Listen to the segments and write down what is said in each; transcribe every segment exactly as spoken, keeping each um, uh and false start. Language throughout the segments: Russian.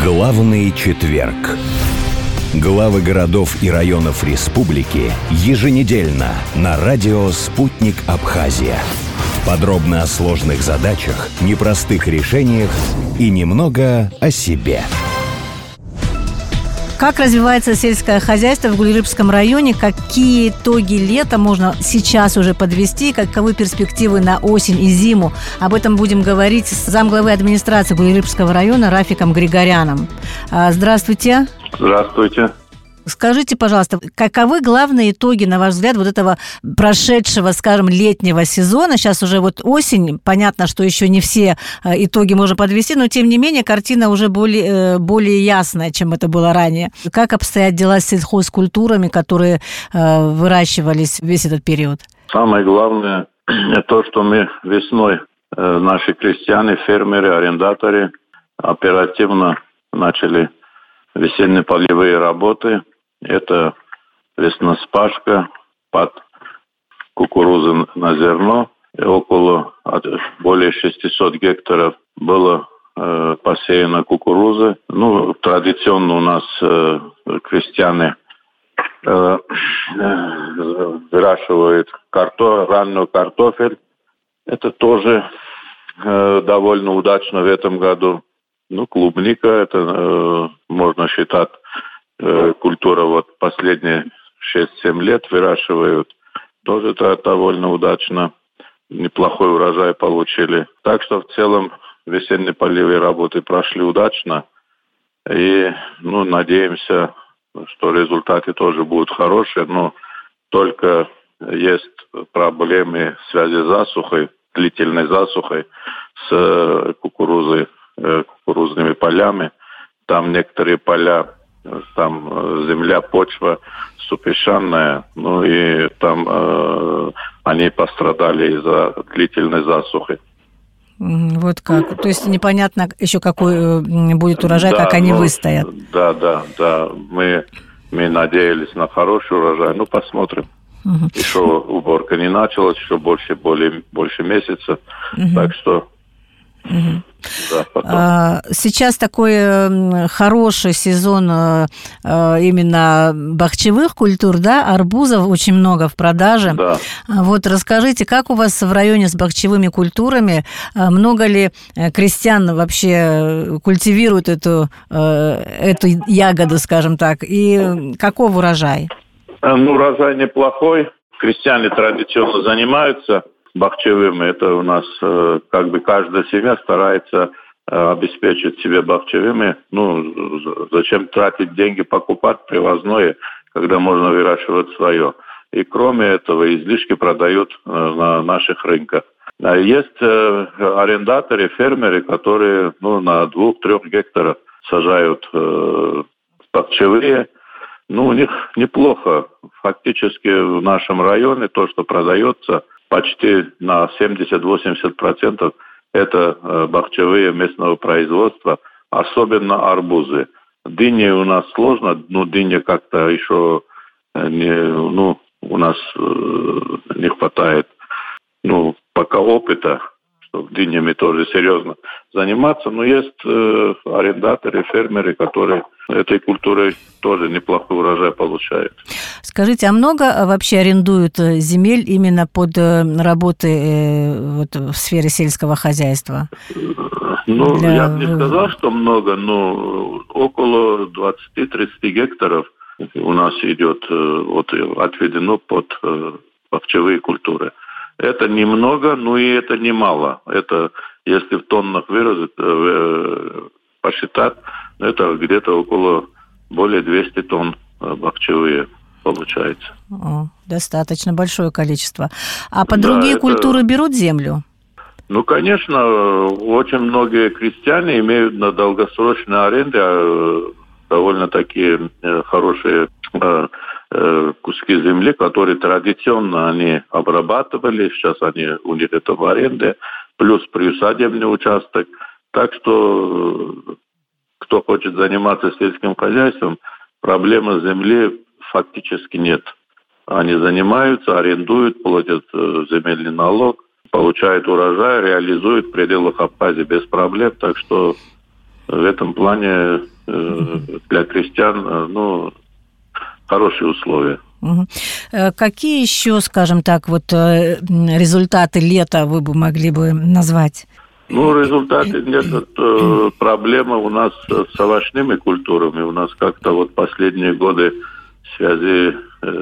Главный четверг. Главы городов и районов республики еженедельно на радио «Спутник Абхазия». Подробно о сложных задачах, непростых решениях и немного о себе. Как развивается сельское хозяйство в Гулирыбском районе? Какие итоги лета можно сейчас уже подвести? Каковы перспективы на осень и зиму? Об этом будем говорить с замглавы администрации Гулирыбского района Рафиком Григоряном. Здравствуйте. Здравствуйте. Скажите, пожалуйста, каковы главные итоги, на ваш взгляд, вот этого прошедшего, скажем, летнего сезона? Сейчас уже вот осень, понятно, что еще не все итоги можно подвести, но, тем не менее, картина уже более, более ясная, чем это было ранее. Как обстоят дела с сельхозкультурами, которые выращивались весь этот период? Самое главное, то, что мы весной, наши крестьяне, фермеры, арендаторы оперативно начали весенние полевые работы. Это весноспашка под кукурузу на зерно. И около более шестисот гектаров было э, посеяно кукурузы. Ну, традиционно у нас э, крестьяне э, э, выращивают карто, ранний картофель. Это тоже э, довольно удачно в этом году. Ну, клубника, это э, можно считать, э, культура вот последние шесть-семь лет выращивают. Тоже это довольно удачно. Неплохой урожай получили. Так что в целом весенние полевые работы прошли удачно. И, ну, надеемся, что результаты тоже будут хорошие. Но только есть проблемы в связи с засухой, длительной засухой с кукурузой, кукурузными полями. Там некоторые поля, там земля, почва супесчаная, ну и там э, они пострадали из-за длительной засухи. Вот как. То есть непонятно еще какой будет урожай, да, как они ну, выстоят. Да, да, да. Мы, мы надеялись на хороший урожай. Ну, посмотрим. Угу. Еще уборка не началась, еще больше, более, больше месяца. Угу. Так что Угу. Да, сейчас такой хороший сезон именно бахчевых культур, да, арбузов очень много в продаже. Да. Вот расскажите, как у вас в районе с бахчевыми культурами, много ли крестьян вообще культивируют эту, эту ягоду, скажем так, и каков урожай? Ну, урожай неплохой, крестьяне традиционно занимаются бахчевыми. Это у нас э, как бы каждая семья старается э, обеспечить себе бахчевыми. Ну, зачем тратить деньги, покупать привозное, когда можно выращивать свое. И кроме этого излишки продают э, на наших рынках. А есть э, арендаторы, фермеры, которые ну, на двух-трех гектарах сажают э, бахчевые. Ну, у них неплохо. Фактически в нашем районе то, что продается, почти на семьдесят-восемьдесят процентов это э, бахчевые местного производства, особенно арбузы. Дыни у нас сложно, но дыни как-то еще э, не, ну, у нас э, не хватает, ну, пока опыта, чтобы дынями тоже серьезно заниматься. Но есть э, арендаторы, фермеры, которые этой культурой тоже неплохой урожай получают. Скажите, а много вообще арендуют земель именно под работы вот, в сфере сельского хозяйства? Ну, Для... я бы не сказал, что много, но около двадцать-тридцать гектаров у нас идет, вот, отведено под бахчевые культуры. Это немного, но и это немало. Это, если в тоннах выразить, посчитать, это где-то около более двухсот тонн бахчевые получается. О, достаточно большое количество. А под да, другие это... культуры берут землю? Ну, конечно, очень многие крестьяне имеют на долгосрочной аренде довольно такие хорошие куски земли, которые традиционно они обрабатывали, сейчас они у них это в аренде, плюс приусадебный участок. Так что кто хочет заниматься сельским хозяйством, проблемы земли фактически нет. Они занимаются, арендуют, платят земельный налог, получают урожай, реализуют в пределах Абхазии без проблем. Так что в этом плане для крестьян, ну, хорошие условия. Угу. Какие еще, скажем так, вот результаты лета вы бы могли бы назвать? Ну, результаты нет. Это проблема у нас с овощными культурами. У нас как-то вот последние годы в связи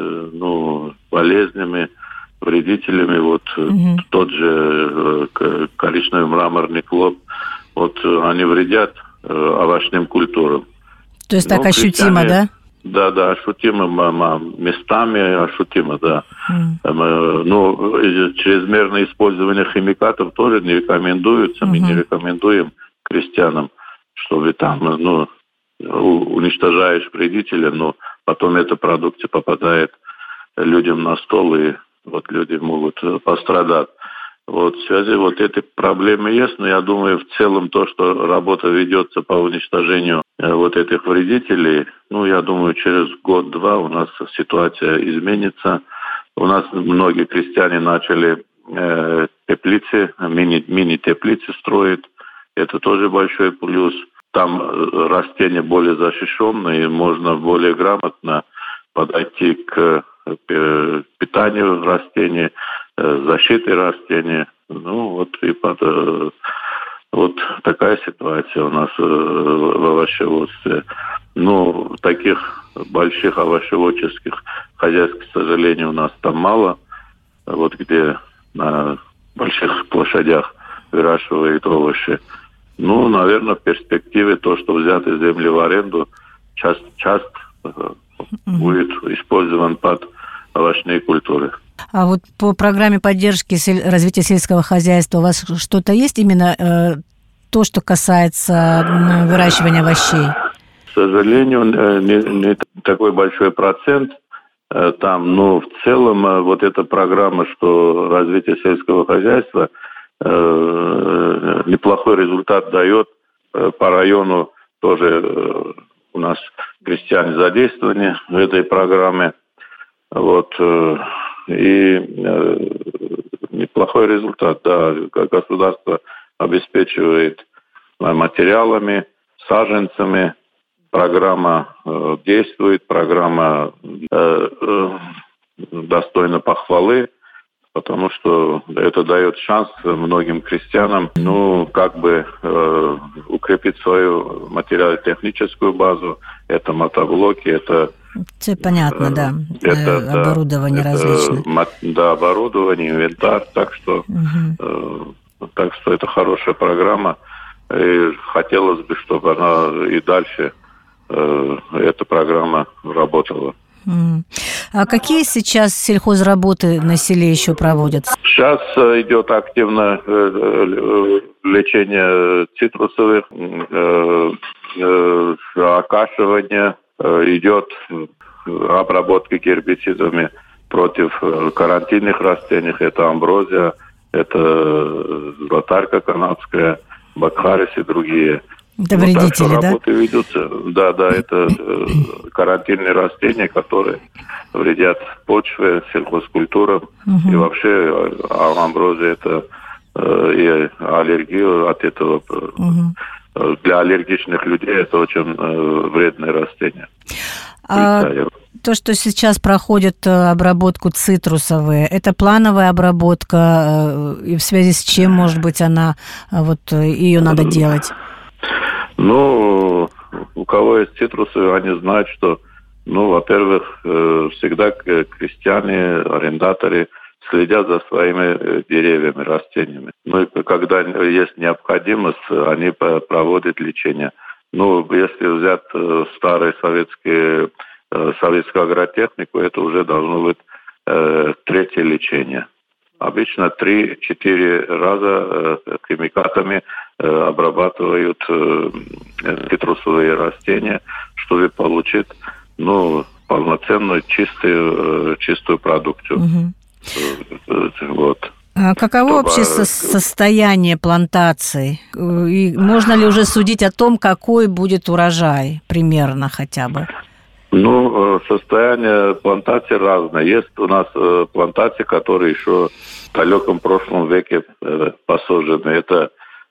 ну, с болезнями, вредителями, вот угу. тот же коричневый мраморный клоп, вот они вредят овощным культурам. То есть ну, так ощутимо, да? Да, да, ощутимо, местами ощутимо, да. Mm. Ну, чрезмерное использование химикатов тоже не рекомендуется. Mm-hmm. Мы не рекомендуем крестьянам, чтобы там, ну, уничтожаешь вредителя, но потом эта продукция попадает людям на стол, и вот люди могут пострадать. Вот в связи вот этой проблемы есть, но я думаю, в целом то, что работа ведется по уничтожению вот этих вредителей, ну, я думаю, через год-два у нас ситуация изменится. У нас многие крестьяне начали э, теплицы, мини, мини-теплицы строить. Это тоже большой плюс. Там растения более защищенные, можно более грамотно подойти к питанию растений, защиты растений. Ну, вот и под, вот такая ситуация у нас в овощеводстве. Ну, таких больших овощеводческих хозяйств, к сожалению, у нас там мало. Вот где на больших площадях выращивают овощи. Ну, наверное, в перспективе то, что взяты земли в аренду, часть, часть mm-hmm. будет использован под овощные культуры. А вот по программе поддержки сель... развития сельского хозяйства у вас что-то есть именно э, то, что касается э, выращивания овощей? К сожалению, не, не такой большой процент э, там, но в целом э, вот эта программа, что развитие сельского хозяйства, э, неплохой результат дает э, по району тоже э, у нас крестьяне задействованы в этой программе. Вот, э, и э, неплохой результат, да, государство обеспечивает материалами, саженцами, программа э, действует, программа э, э, достойна похвалы, потому что это дает шанс многим крестьянам, ну, как бы э, укрепить свою материально-техническую базу, это мотоблоки, это все понятно, да. Это, э, оборудование да, различное. Это, да, оборудование, инвентарь, так что, угу. э, так что это хорошая программа. И хотелось бы, чтобы она и дальше э, эта программа работала. А какие сейчас сельхозработы на селе еще проводятся? Сейчас идет активное лечение цитрусовых, окашивание, идет обработка гербицидами против карантинных растений. Это амброзия, это златарка канадская, бакхарис и другие. Это вот вредители, так, да? Работы ведутся. Да, да, это э, карантинные растения, которые вредят почве, сельхозкультурам. Угу. И вообще амброзия это э, и аллергию от этого. Угу. Для аллергичных людей это очень э, вредное растение. А то, что сейчас проходит обработку цитрусовые, это плановая обработка, и в связи с чем, может быть, она, вот ее надо делать? Ну, у кого есть цитрусы, они знают, что, ну, во-первых, всегда крестьяне, арендаторы следят за своими деревьями, растениями. Ну, и когда есть необходимость, они проводят лечение. Ну, если взять старые советские, советскую агротехнику, это уже должно быть э, третье лечение. Обычно три-четыре раза э, химикатами э, обрабатывают э, цитрусовые растения, чтобы получить, ну, полноценную чистую, э, чистую продукцию. Угу. Вот. А каково Чтобы... вообще со- состояние плантаций? И можно ли уже судить о том, какой будет урожай примерно хотя бы? Ну, состояние плантации разное. Есть у нас плантации, которые еще в далеком прошлом веке посажены. Это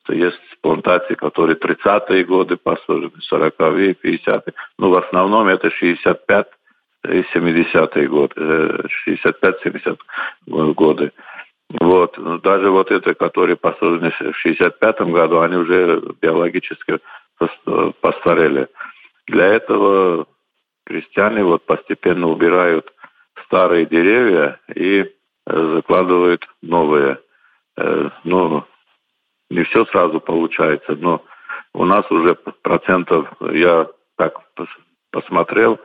есть плантации, которые тридцатые годы посажены, сороковые, пятидесятые. Ну, в основном это шестьдесят пятые и семидесятые годы, шестьдесят пятые семидесятые годы. Вот. Даже вот это, которые посажены в шестьдесят пятом году, они уже биологически постарели. Для этого крестьяне вот постепенно убирают старые деревья и закладывают новые. Ну, не все сразу получается, но у нас уже процентов, я так посмотрел,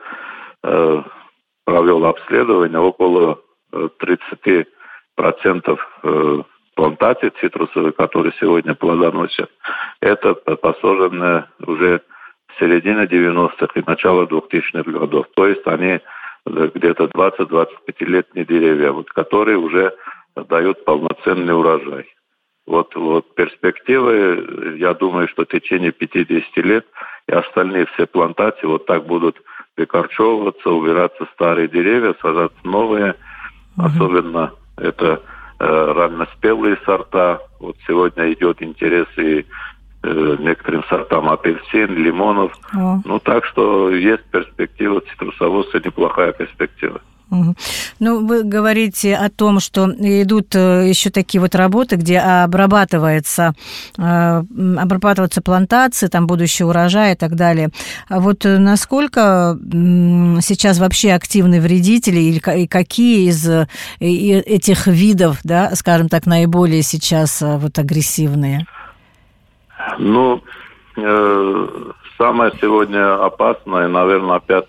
провел обследование, около тридцать процентов плантаций цитрусовых, которые сегодня плодоносят, это посаженные уже в середине девяностых и начало двухтысячных годов. То есть они где-то двадцать-двадцать пятилетние деревья, вот, которые уже дают полноценный урожай. Вот, вот перспективы, я думаю, что в течение пятидесяти лет и остальные все плантации вот так будут выкорчевываться, убираться старые деревья, сажаться новые. Mm-hmm. Особенно это э, ранноспелые сорта. Вот сегодня идет интерес и э, некоторым сортам апельсин, лимонов. Oh. Ну, так что есть перспектива цитрусоводства, неплохая перспектива. Ну, вы говорите о том, что идут еще такие вот работы, где обрабатывается, обрабатываются плантации, там будущий урожай и так далее. А вот насколько сейчас вообще активны вредители и какие из этих видов, да, скажем так, наиболее сейчас вот агрессивные? Ну, э, самое сегодня опасное, наверное, опять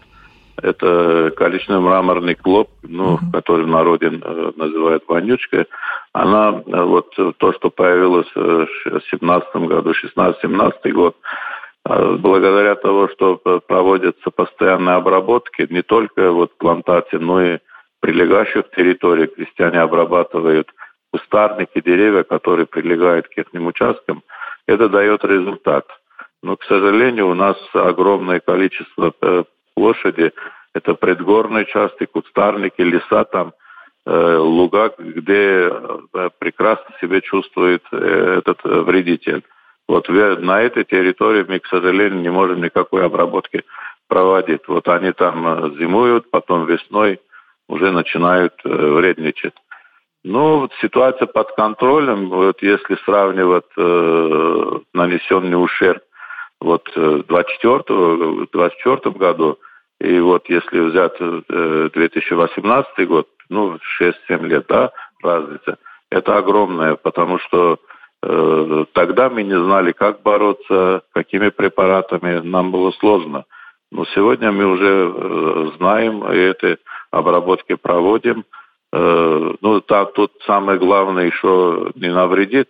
это коричневый мраморный клоп, ну, uh-huh. который в народе э, называют вонючкой. Она, э, вот то, что появилось э, в семнадцатом году, шестнадцатый-семнадцатый год, э, благодаря тому, что проводятся постоянные обработки, не только вот плантации, но и прилегающих территорий. Крестьяне обрабатывают кустарники, деревья, которые прилегают к их участкам. Это дает результат. Но, к сожалению, у нас огромное количество э, площади, это предгорные участки, кустарники, леса, там, э, луга, где э, прекрасно себя чувствует э, этот э, вредитель. Вот на этой территории мы, к сожалению, не можем никакой обработки проводить. Вот они там зимуют, потом весной уже начинают э, вредничать. Ну, вот ситуация под контролем, вот если сравнивать э, нанесенный ущерб вот в двадцать четвёртом году, и вот если взять э, две тысячи восемнадцатый год, ну, шесть-семь лет, да, разница, это огромная, потому что э, тогда мы не знали, как бороться, какими препаратами, нам было сложно. Но сегодня мы уже э, знаем, и эти обработки проводим. Э, ну, та, тут самое главное еще не навредит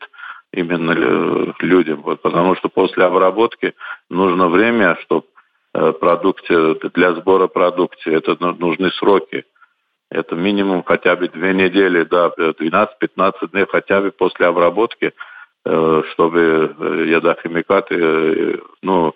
именно людям, вот, потому что после обработки нужно время, чтобы продукция, для сбора продукции, это нужны сроки. Это минимум хотя бы две недели, да, двенадцать-пятнадцать дней хотя бы после обработки, чтобы ядохимикаты, ну,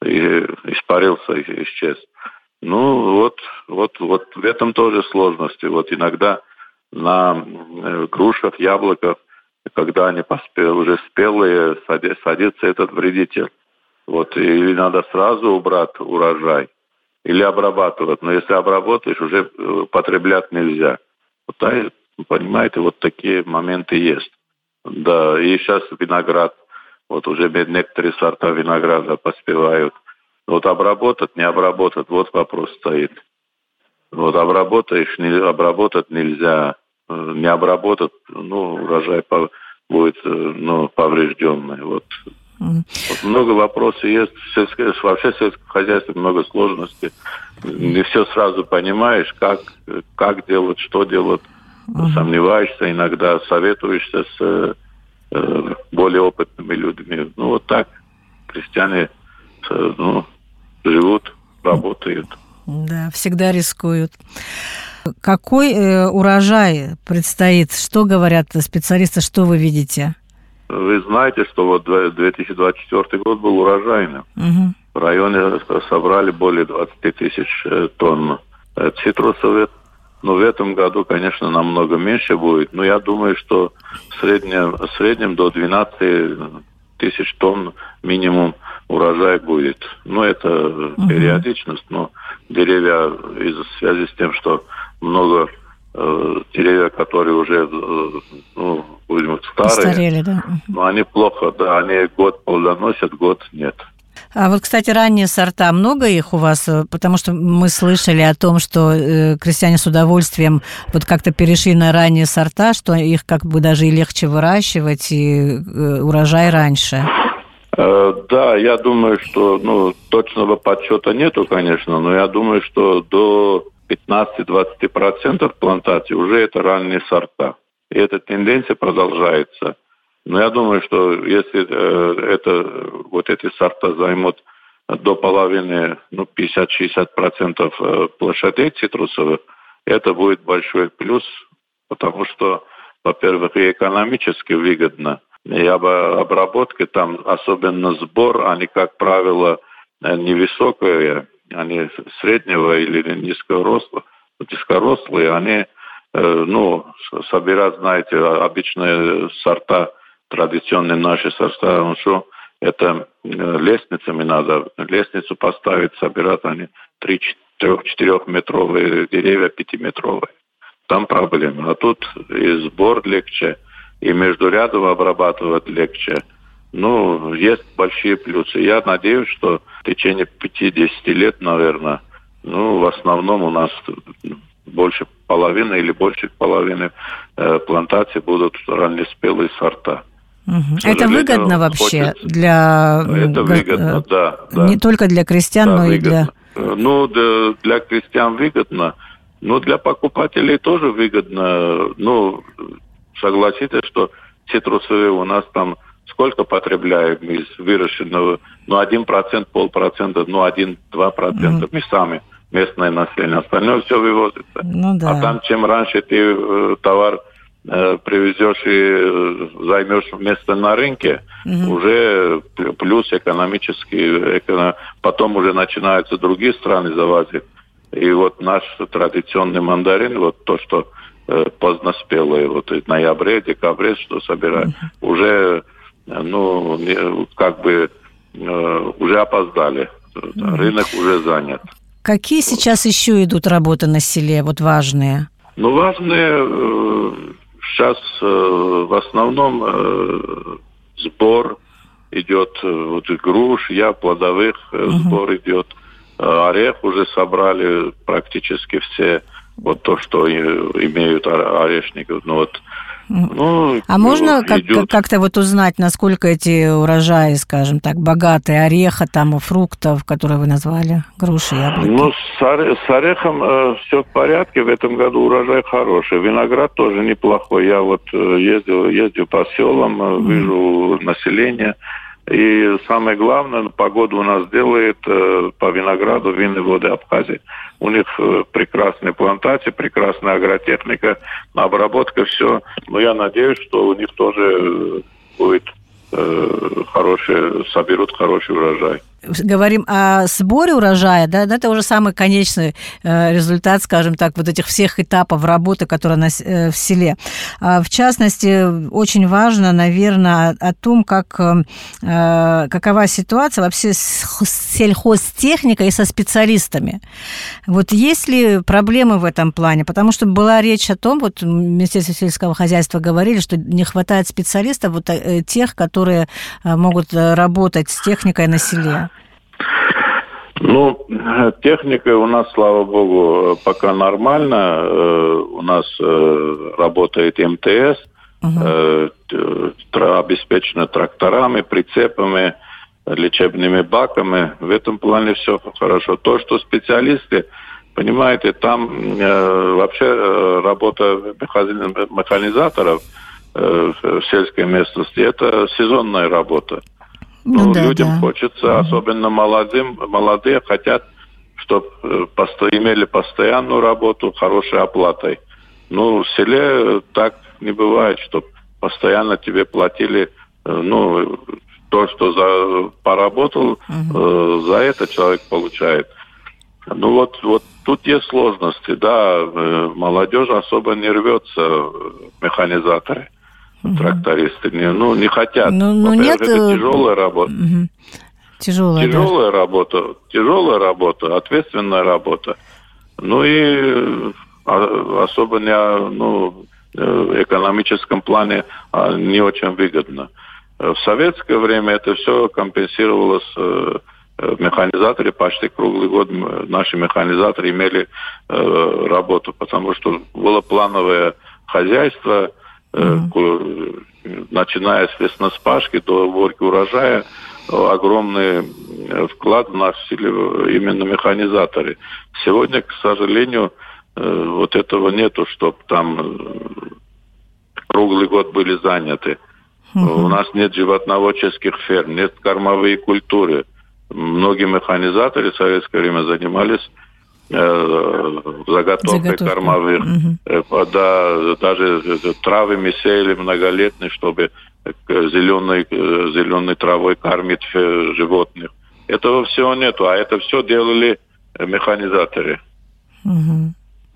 испарился, исчез. Ну, вот, вот, вот в этом тоже сложности. Вот иногда на грушах, яблоках, когда они поспе- уже спелые, садится этот вредитель. Вот, или надо сразу убрать урожай, или обрабатывать. Но если обработаешь, уже потреблять нельзя. Вот, понимаете, вот такие моменты есть. Да, и сейчас виноград, вот уже некоторые сорта винограда поспевают. Вот обработать, не обработать, вот вопрос стоит. Вот обработаешь, не обработать нельзя. Не обработать, ну, урожай будет, ну, поврежденный. Вот. Mm-hmm. Вот много вопросов есть. Сельское, вообще в сельском хозяйстве много сложностей. Не все сразу понимаешь, как, как делать, что делать. Mm-hmm. Сомневаешься иногда, советуешься с э, более опытными людьми. Ну, вот так крестьяне э, ну, живут, работают. Да, всегда рискуют. Какой э, урожай предстоит? Что говорят специалисты, что вы видите? Вы знаете, что вот две тысячи двадцать четвёртый год был урожайным. Угу. В районе собрали более двадцать тысяч тонн цитрусовых. Но в этом году, конечно, намного меньше будет. Но я думаю, что в среднем, в среднем до двенадцати тысяч тонн минимум урожай будет. Ну, это uh-huh. периодичность, но деревья из-за связи с тем, что много э, деревьев, которые уже, э, ну, будем старые, постарели, да. Uh-huh. но они плохо, да, они год плодоносят, год нет. А вот, кстати, ранние сорта, много их у вас? Потому что мы слышали о том, что э, крестьяне с удовольствием вот как-то перешли на ранние сорта, что их как бы даже и легче выращивать, и э, урожай раньше. Э, да, я думаю, что, ну, точного подсчета нету, конечно, но я думаю, что до пятнадцать-двадцать процентов плантаций уже это ранние сорта. И эта тенденция продолжается. Но я думаю, что если э, это, вот эти сорта займут до половины, ну, пятьдесят-шестьдесят процентов площадей цитрусовых, это будет большой плюс, потому что, во-первых, и экономически выгодно, и об, обработка там, особенно сбор, они, как правило, невысокие, они среднего или низкого роста, низкорослые, они, э, ну, собирать, знаете, обычные сорта, традиционные наши сорта, что это лестницами надо, лестницу поставить, собирать они три-четырехметровые деревья, пятиметровые. Там проблема. А тут и сбор легче, и между рядом обрабатывать легче. Ну, есть большие плюсы. Я надеюсь, что в течение пятьдесят лет, наверное, ну, в основном у нас больше половины или больше половины э, плантаций будут раннеспелые сорта. Угу. Это выгодно вообще хочется. для... Это выгодно, да, да. Не только для крестьян, да, но выгодно. и для... Ну, для, для крестьян выгодно, но для покупателей тоже выгодно. Ну, согласитесь, что цитрусовые у нас там сколько потребляем из выращенного? Ну, один процент, полпроцента, ну, один-два процента. Мы сами, местное население. Остальное все вывозится. Ну, да. А там, чем раньше ты э, товар э, привезешь и э, займешь место на рынке, угу. уже плюс экономический. Эконом... Потом уже начинаются другие страны завозить. И вот наш традиционный мандарин, вот то, что э, поздноспелые, вот в ноябре, декабре, что собирают, угу. уже, ну, как бы э, уже опоздали. Угу. Рынок уже занят. Какие сейчас еще идут работы на селе, вот важные? Ну, важные э, сейчас э, в основном э, сбор идет, э, вот груш, я, плодовых э, угу. сбор идет. Э, орех уже собрали практически все, вот то, что и, имеют орешников. Ну, вот, ну, а можно как- как-то вот узнать, насколько эти урожаи, скажем так, богатые, ореха, там, фруктов, которые вы назвали, груши, яблоки? Ну, с, оре- с орехом э, все в порядке, в этом году урожай хороший. Виноград тоже неплохой. Я вот э, ездил, ездил по селам, э, вижу mm. население. И самое главное, погода у нас делает э, по винограду винные воды Абхазии. У них э, прекрасные плантации, прекрасная агротехника, обработка, все. Но я надеюсь, что у них тоже будет э, хороший, соберут хороший урожай. Говорим о сборе урожая, да, это уже самый конечный э, результат, скажем так, вот этих всех этапов работы, которые на, э, в селе. А, в частности, очень важно, наверное, о, о том, как, э, какова ситуация вообще с сельхозтехникой и со специалистами. Вот есть ли проблемы в этом плане? Потому что была речь о том, вот в Министерстве сельского хозяйства говорили, что не хватает специалистов, вот э, тех, которые э, могут работать с техникой на селе. Ну, техника у нас, слава богу, пока нормально. У нас работает эм тэ эс, угу. обеспечено тракторами, прицепами, лечебными баками. В этом плане все хорошо. То, что специалисты, понимаете, там вообще работа механизаторов в сельской местности, это сезонная работа. Ну, ну, да, людям да. хочется, mm-hmm. особенно молодым, молодые хотят, чтобы посто, имели постоянную работу, хорошей оплатой. Ну, в селе так не бывает, чтобы постоянно тебе платили, ну, то, что за, поработал, mm-hmm. э, за это человек получает. Ну, вот, вот тут есть сложности, да, молодежь особо не рвется, механизаторы. Угу. Трактористы не, ну, не хотят. Ну, ну, нет... это тяжелая работа. Угу. Тяжелая, тяжелая да. работа, тяжелая работа, ответственная работа. Ну и особо не, ну, в экономическом плане не очень выгодно. В советское время это все компенсировалось. Механизаторы почти круглый год, наши механизаторы имели э, работу, потому что было плановое хозяйство, э, mm-hmm. начиная с весноспашки до уборки урожая, огромный вклад вносили именно механизаторы. Сегодня, к сожалению, э, вот этого нету, чтобы там круглый год были заняты. Mm-hmm. У нас нет животноводческих ферм, нет кормовые культуры. Многие механизаторы в советское время занимались э, заготовкой Заготовка. кормовых. Угу. Да, даже травами сеяли многолетние, чтобы зеленой, зеленой травой кормить животных. Этого всего нету, а это все делали механизаторы. Угу.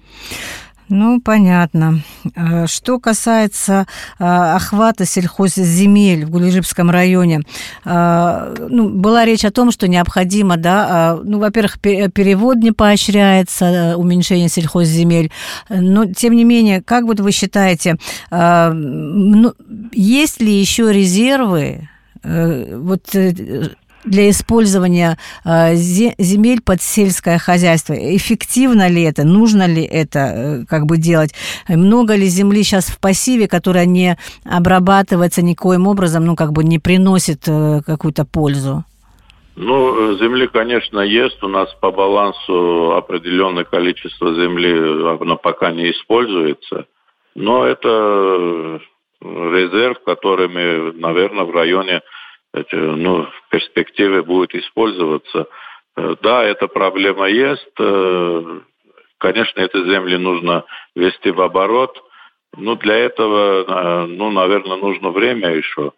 Ну, понятно. Что касается э, охвата сельхозземель в Гулежибском районе, э, ну, была речь о том, что необходимо, да, э, ну, во-первых, перевод не поощряется, э, уменьшение сельхозземель, но, тем не менее, как вот вы считаете, э, ну, есть ли еще резервы, э, вот, э, для использования э, земель под сельское хозяйство? Эффективно ли это? Нужно ли это э, как бы делать? Много ли земли сейчас в пассиве, которая не обрабатывается никоим образом, ну, как бы не приносит э, какую-то пользу? Ну, земли, конечно, есть. У нас по балансу определенное количество земли, оно пока не используется. Но это резерв, который мы, наверное, в районе ну, в перспективе будет использоваться. Да, эта проблема есть. Конечно, эти земли нужно ввести в оборот. Но для этого, ну, наверное, нужно время еще.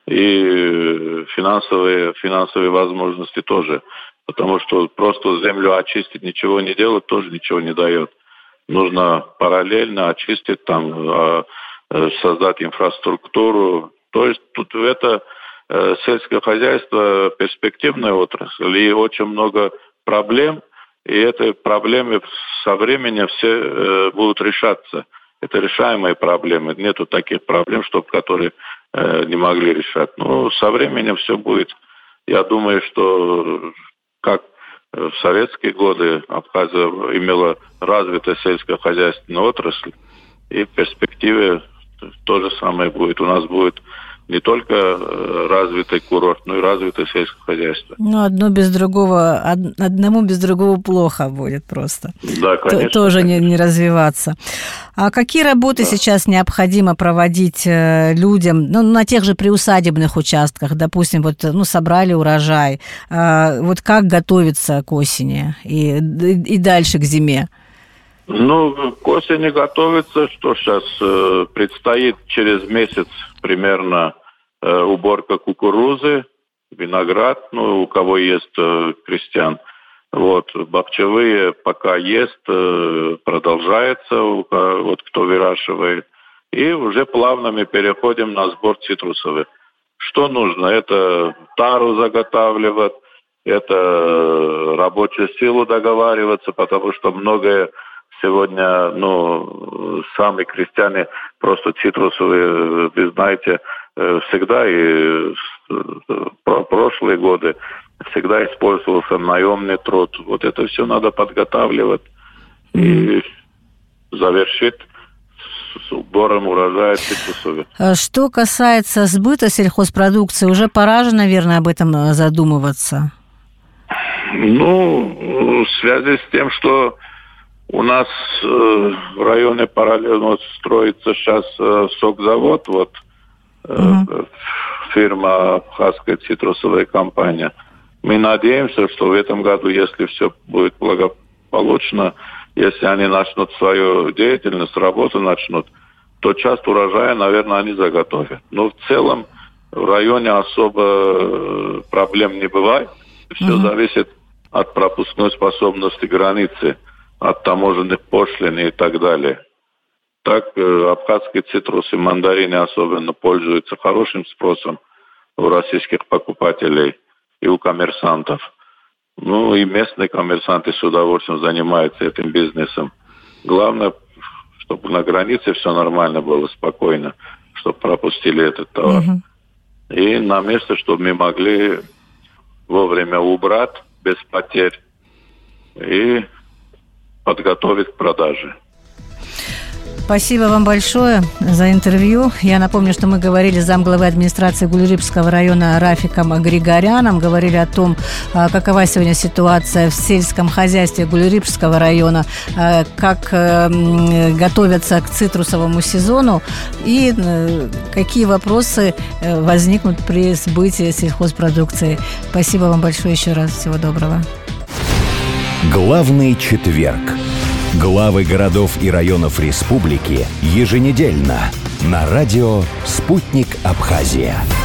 И финансовые, финансовые возможности тоже. Потому что просто землю очистить, ничего не делать, тоже ничего не дает. Нужно параллельно очистить, там, создать инфраструктуру. То есть тут это... Сельское хозяйство – перспективная отрасль, и очень много проблем, и эти проблемы со временем все э, будут решаться. Это решаемые проблемы. Нету таких проблем, чтобы, которые э, не могли решать. Но со временем все будет. Я думаю, что как в советские годы Абхазия имела развитую сельскохозяйственную отрасль, и в перспективе то же самое будет. У нас будет не только развитый курорт, но и развитое сельское хозяйство. Ну, одно без другого, одному без другого плохо будет просто. Да, конечно. Тоже конечно. Не, не развиваться. А какие работы да. сейчас необходимо проводить людям, ну, на тех же приусадебных участках, допустим, вот, ну, собрали урожай, вот как готовиться к осени и, и дальше к зиме? Ну, к осени готовится, что сейчас э, предстоит через месяц примерно э, уборка кукурузы, виноград, ну, у кого есть э, крестьян. Вот, бахчевые пока есть, э, продолжается, у, вот кто выращивает. И уже плавно мы переходим на сбор цитрусовых. Что нужно? Это тару заготавливать, это рабочую силу договариваться, потому что многое сегодня, ну, сами крестьяне просто цитрусовые, вы знаете, всегда и в прошлые годы всегда использовался наемный труд. Вот это все надо подготавливать и завершить с убором урожая цитрусовых. Что касается сбыта сельхозпродукции, уже пора же, наверное, об этом задумываться. Ну, в связи с тем, что у нас э, в районе параллельно строится сейчас э, сокзавод, вот э, uh-huh. фирма Абхазская цитрусовая компания. Мы надеемся, что в этом году, если все будет благополучно, если они начнут свою деятельность, работу начнут, то часть урожая, наверное, они заготовят. Но в целом в районе особо проблем не бывает. Все uh-huh. зависит от пропускной способности границы, от таможенных пошлин и так далее. Так э, абхазские цитрусы, мандарины особенно, пользуются хорошим спросом у российских покупателей и у коммерсантов. Ну и местные коммерсанты с удовольствием занимаются этим бизнесом. Главное, чтобы на границе все нормально было, спокойно, чтобы пропустили этот товар. Угу. И на место, чтобы мы могли вовремя убрать, без потерь, и подготовить к продаже. Спасибо вам большое за интервью. Я напомню, что мы говорили с замглавы администрации Гулерибского района Рафиком Григоряном. Говорили о том, какова сегодня ситуация в сельском хозяйстве Гулерибского района, как готовятся к цитрусовому сезону и какие вопросы возникнут при сбытии сельхозпродукции. Спасибо вам большое еще раз. Всего доброго. Главный четверг. Главы городов и районов республики еженедельно на радио «Спутник Абхазия».